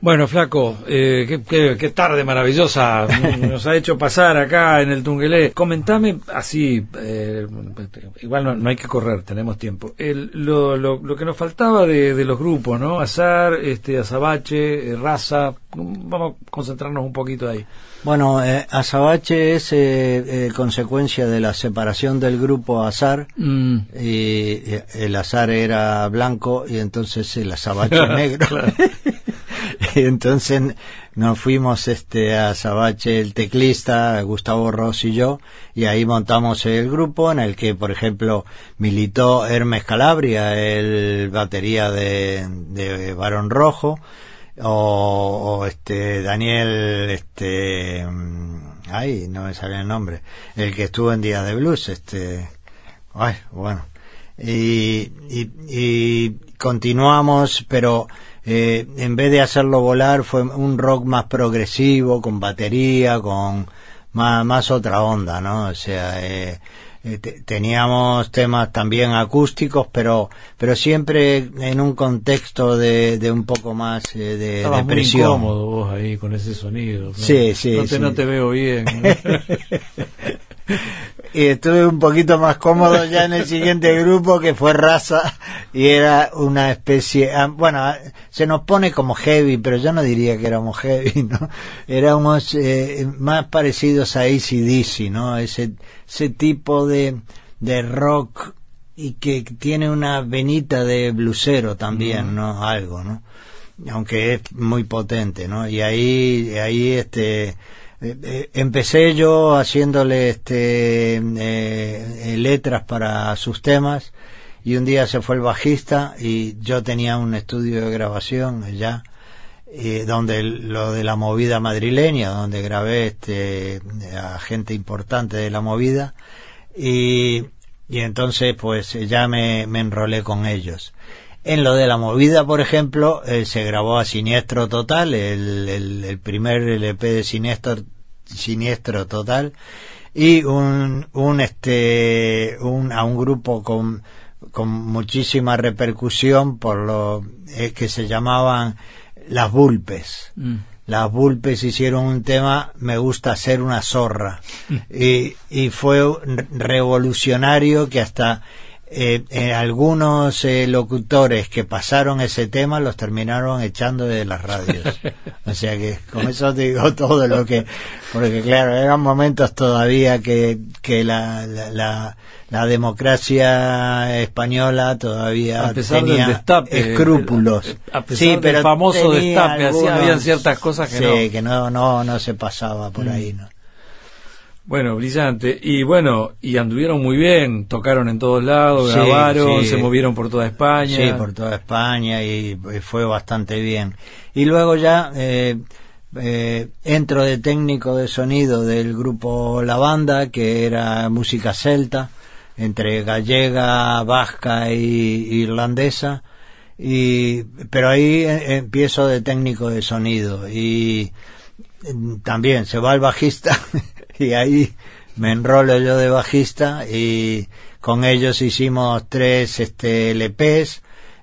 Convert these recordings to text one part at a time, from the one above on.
Bueno, Flaco, qué tarde maravillosa nos ha hecho pasar acá en el Tungelé. Comentame así, igual no hay que correr, tenemos tiempo. Lo que nos faltaba de los grupos, ¿no? Azar, Azabache, Raza, vamos a concentrarnos un poquito ahí. Bueno, Azabache es consecuencia de la separación del grupo Azar, y el Azar era blanco y entonces el Azabache negro. Y entonces nos fuimos a Azabache, el teclista Gustavo Ross y yo, y ahí montamos el grupo en el que, por ejemplo, militó Hermes Calabria, el batería de Barón Rojo, o Daniel, ay, no me sale el nombre, el que estuvo en Día de Blues, ay, bueno, y continuamos, pero en vez de hacerlo volar fue un rock más progresivo, con batería, con más otra onda, ¿no? O sea, teníamos temas también acústicos, pero siempre en un contexto de un poco más de Estabas presión. Muy incómodo vos ahí con ese sonido, ¿no? Sí. No te veo bien, ¿no? Y estuve un poquito más cómodo ya en el siguiente grupo, que fue Raza, y era una especie, bueno, se nos pone como heavy, pero yo no diría que éramos heavy, ¿no? Éramos más parecidos a AC/DC, ¿no? Ese tipo de rock, y que tiene una venita de blusero también, ¿no? Algo, ¿no? Aunque es muy potente, ¿no? Y ahí empecé yo haciéndole letras para sus temas, y un día se fue el bajista y yo tenía un estudio de grabación ya, donde lo de la movida madrileña, donde grabé a gente importante de la movida, y entonces pues ya me enrolé con ellos. En lo de la movida, por ejemplo, se grabó a Siniestro Total, el primer LP de Siniestro Total, y a un grupo con muchísima repercusión por lo que se llamaban Las Vulpes. Las Vulpes hicieron un tema, Me gusta ser una zorra, y fue revolucionario, que hasta algunos locutores que pasaron ese tema los terminaron echando de las radios. O sea que con eso te digo todo lo que, porque claro, eran momentos todavía que la democracia española todavía tenía escrúpulos. A pesar del famoso destape, habían ciertas cosas que no se pasaba por ahí, ¿no? Bueno, brillante. Y anduvieron muy bien, tocaron en todos lados, grabaron, se movieron por toda España. Sí, por toda España, y fue bastante bien. Y luego ya entro de técnico de sonido del grupo La Banda, que era música celta, entre gallega, vasca y irlandesa, pero ahí empiezo de técnico de sonido, y también se va el bajista y ahí me enrolo yo de bajista, y con ellos hicimos 3 LPs,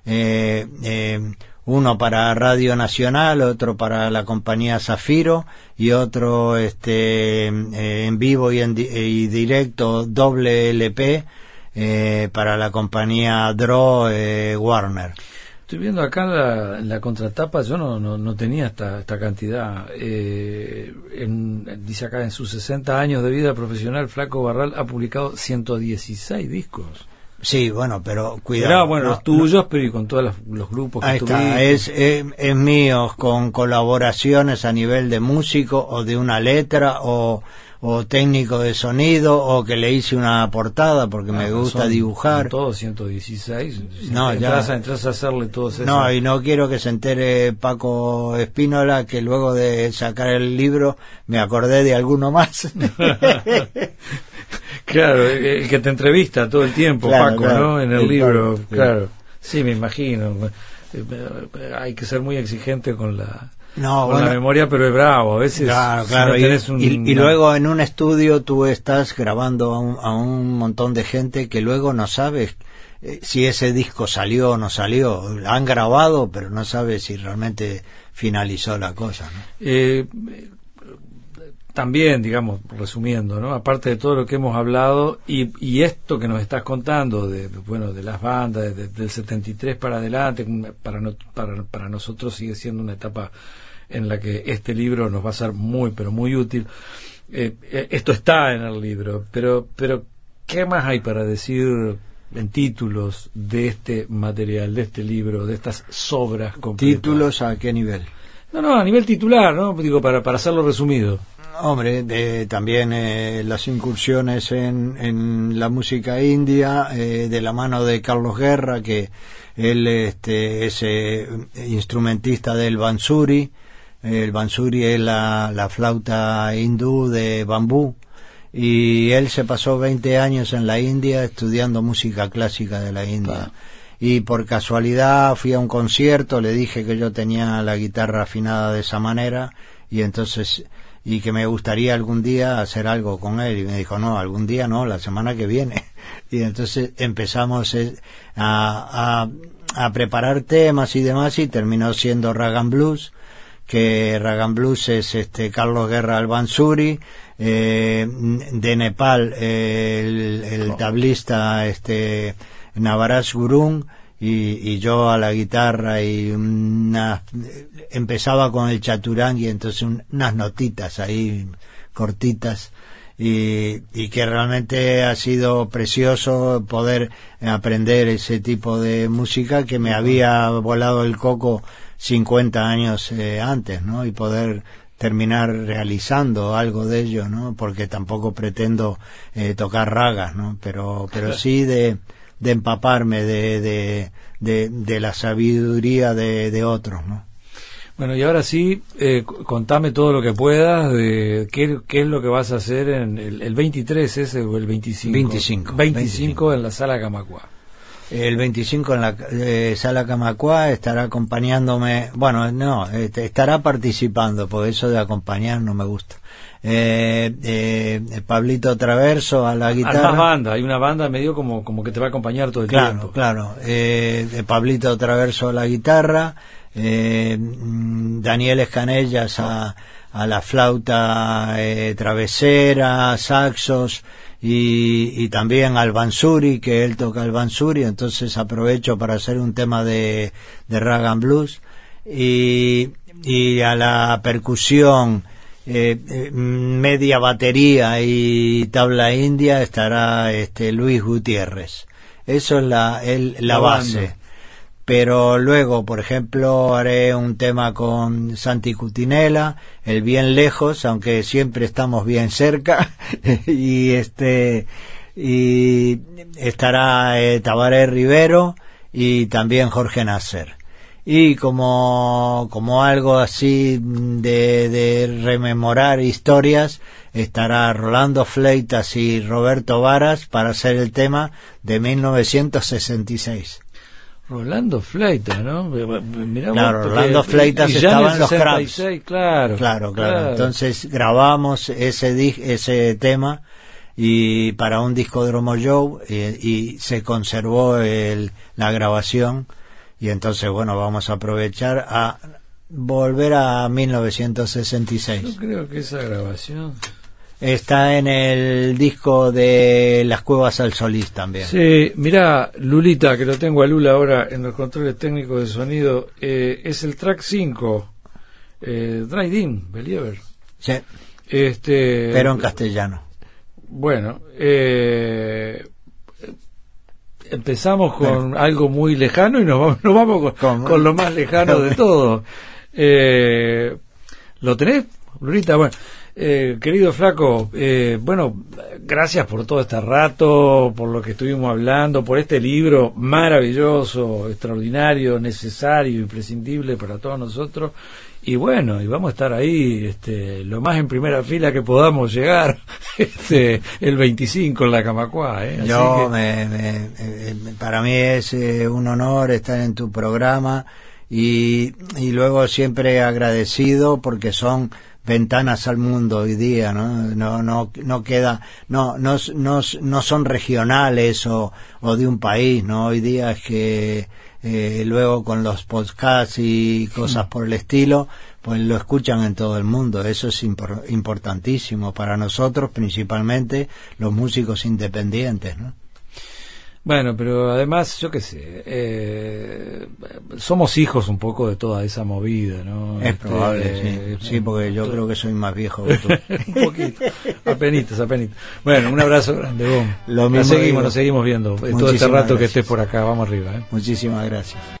uno para Radio Nacional, otro para la compañía Zafiro, y otro en vivo y directo, doble LP para la compañía Draw Warner. Estoy viendo acá en la contratapa, yo no tenía esta cantidad. Dice acá, en sus 60 años de vida profesional, Flaco Barral ha publicado 116 discos. Sí, bueno, pero cuidado. Bueno, los tuyos, pero y con todos los grupos que ahí está, es mío, con colaboraciones a nivel de músico, o de una letra, o técnico de sonido, o que le hice una portada porque me gusta dibujar. Todos 116. No, entras a hacerle todos esos. No, y no quiero que se entere Paco Espínola que luego de sacar el libro me acordé de alguno más. Claro, el que te entrevista todo el tiempo, claro, Paco, claro, ¿no? En el libro, Paco, claro. Sí, me imagino. Hay que ser muy exigente con la memoria, pero es bravo a veces. Claro, y luego en un estudio tú estás grabando a un montón de gente que luego no sabes si ese disco salió o no salió. Han grabado, pero no sabes si realmente finalizó la cosa, ¿no? También, digamos, resumiendo, ¿no? Aparte de todo lo que hemos hablado y esto que nos estás contando de las bandas del 73 para adelante, para nosotros sigue siendo una etapa en la que este libro nos va a ser muy, pero muy útil. Esto está en el libro, pero ¿qué más hay para decir en títulos de este material, de este libro, de estas sobras completas? ¿Títulos a qué nivel? No, a nivel titular, ¿no? Digo, para hacerlo resumido. Hombre, también las incursiones en la música india, de la mano de Carlos Guerra, que él es instrumentista del bansuri. El bansuri es la flauta hindú de bambú, y él se pasó 20 años en la India estudiando música clásica de la India. Claro. Y por casualidad fui a un concierto, le dije que yo tenía la guitarra afinada de esa manera, y entonces y que me gustaría algún día hacer algo con él, y me dijo, no, algún día no, la semana que viene. Y entonces empezamos a preparar temas y demás, y terminó siendo Ragam Blues, que Ragam Blues es Carlos Guerra al bansuri, de Nepal el tablista Navaraj Gurung, y yo a la guitarra, y empezaba con el chaturangui, entonces unas notitas ahí cortitas, y que realmente ha sido precioso poder aprender ese tipo de música que me había volado el coco 50 años antes, ¿no? Y poder terminar realizando algo de ello, ¿no? Porque tampoco pretendo tocar ragas, ¿no? Pero sí de empaparme de la sabiduría de otros, ¿no? Bueno, y ahora sí, contame todo lo que puedas de qué es lo que vas a hacer en el 23 ese o el 25. 25 en la Sala Camacuá. El 25 en la Sala Camacuá estará acompañándome, estará participando, porque eso de acompañar no me gusta. Pablito Traverso a la guitarra. Además banda, hay una banda medio como que te va a acompañar todo el tiempo. Claro. Pablito Traverso a la guitarra, Daniel Escanellas a la flauta travesera, saxos, y también al bansuri, que él toca el bansuri, entonces aprovecho para hacer un tema de Ragam Blues, y a la percusión, media batería y tabla india estará Luis Gutiérrez. Eso es la base. Banda. Pero luego, por ejemplo, haré un tema con Santi Cutinella, el Bien Lejos, aunque siempre estamos bien cerca, y estará Tabaré Rivero y también Jorge Nasser. Y como algo así de rememorar historias, estará Rolando Fleitas y Roberto Varas para hacer el tema de 1966. Rolando Fleitas, ¿no? Mirá, claro, Rolando Fleitas estaba en los 66, Cramps. Claro. Entonces grabamos ese tema y para un Discódromo Show, y se conservó la grabación, y entonces vamos a aprovechar a volver a 1966. Yo creo que esa grabación está en el disco de Las Cuevas al Solís también. Sí, mirá, Lulita, que lo tengo a Lula ahora en los controles técnicos de sonido, es el track 5, Dried In, Believer. Sí, pero en castellano. Bueno, empezamos con algo muy lejano y nos vamos con lo más lejano de todo. ¿Lo tenés, Lulita? Bueno. Querido Flaco, gracias por todo este rato, por lo que estuvimos hablando, por este libro maravilloso, extraordinario, necesario, imprescindible para todos nosotros, y vamos a estar ahí lo más en primera fila que podamos llegar el 25 en la Camacuá. Para mí es un honor estar en tu programa, y luego siempre agradecido porque son ventanas al mundo hoy día, no queda, no son regionales o de un país, no, hoy día es que luego con los podcasts y cosas por el estilo, pues lo escuchan en todo el mundo. Eso es importantísimo para nosotros, principalmente los músicos independientes, ¿no? Bueno, pero además, yo qué sé, somos hijos un poco de toda esa movida, ¿no? Es probable, sí, porque yo creo que soy más viejo que tú. Un poquito, apenitas. Bueno, un abrazo grande, vos. Lo mismo nos seguimos viendo todo este rato gracias. Que estés por acá, vamos arriba. Muchísimas gracias.